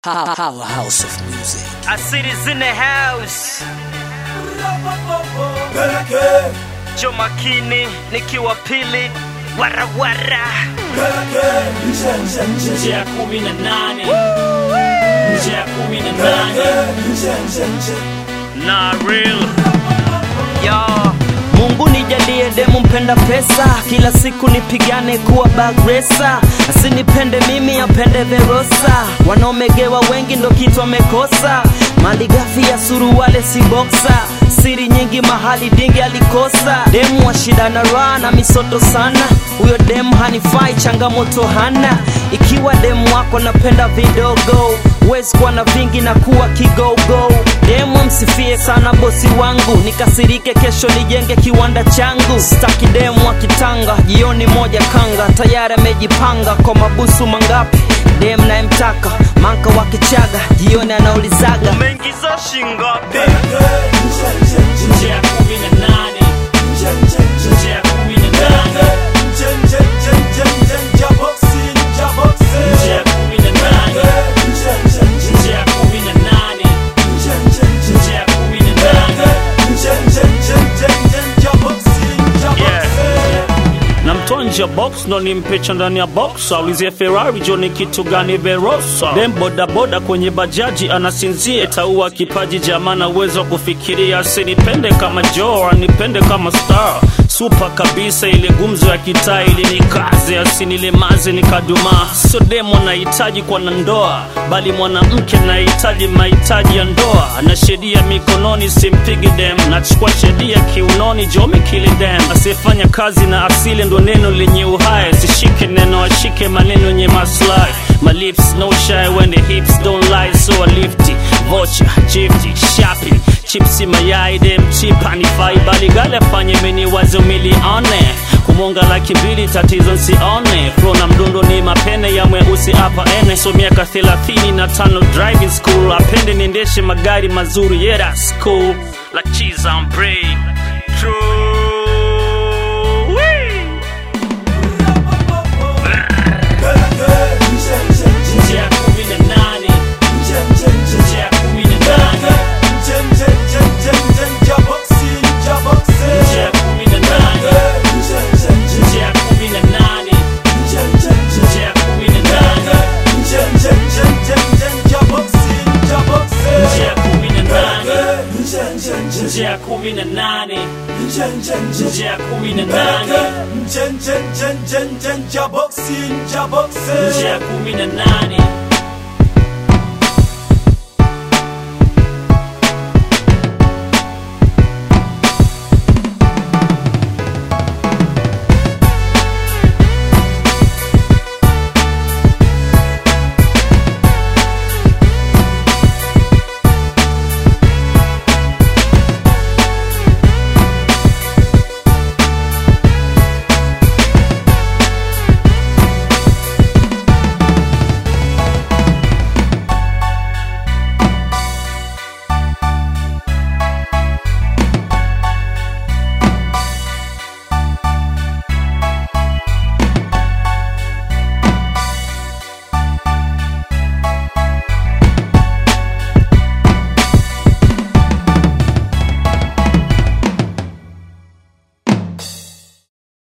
Powerhouse of music. I see this in the house. Joe Makini, nikiwa pili, wara wara. Njia 18. Njia 18. Not real. Yo, Mungu nijalie demu mpenda pesa, kila siku nipigane kuwa bagresa. Asinipende mimi apende Verosa, wanaomegewa wengi ndo kitu wamekosa. Maligafi ya suruwale si boxer, siri nyingi mahali dingi alikosa. Demu wa shida na raha na misoto sana, huyo demu hanifai changamoto hana. Ikiwa demu wako napenda vidogo, wezi kuwa na vingi na kuwa kigogo. Demu msifie sana bosi wangu, nikasirike kesho nijenge kiwanda changu. Staki demu wa kitanga, jioni moja kanga, tayari amejipanga kwa mabusu mangapi. Demu naye mtaka, manka wa kichaga, jioni anaulizaga umeingiza shingapi. Njia 18. Njia 18. Namtonja box no nimpecha ndani ya box, aulizie Ferrari Johnny kitu gani Verosa. Dem boda boda kwenye bajaji anasinzia, taua kipaji jamana uwezo kufikiria. Asinipende kama Joe, anipende kama star super kabisa, ile gumzo ya kitaa ili nikaze, asinilemaze nikaduma. So demo nahitaji kwa ndoa, bali mwanamke nahitaji mahitaji ya ndoa. Na sheria mikononi simpigi dem, nachukua sheria kiunoni Jomi kili dem. Asifanya kazi na asili ndo neno lenye uhai, sishike neno ashike maneno yenye maslahi. My lips no shy when the hips don't lie, so I lift it. Vocha, jifty, shopping, chipsi mayai dem cheap hanifai, bali gale afanye meni wazo milione. Kumonga laki mbili tatizo nsione, flow na mdundo ni mapene ya mweusi hapa ene. So miaka 35 driving school, apende niendeshe magari mazuri, yeah that's cool. Like cheese on bread, true. Njia 18. Njia 18. Njia 18.